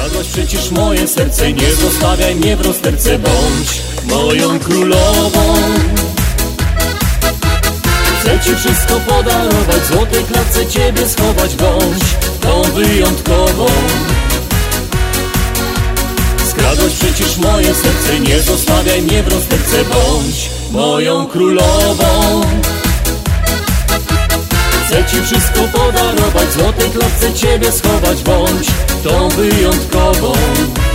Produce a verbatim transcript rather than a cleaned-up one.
Skradłaś przecież moje serce, nie zostawiaj mnie w rozterce. Bądź moją królową. Chcę ci wszystko podarować, w złotej klatce ciebie schować. Bądź tą wyjątkową. Skradłaś przecież moje serce, nie zostawiaj mnie w rozterce. Bądź moją królową. Chcę ci wszystko podarować, w złotej klatce ciebie schować. Bądź tą wyjątkową.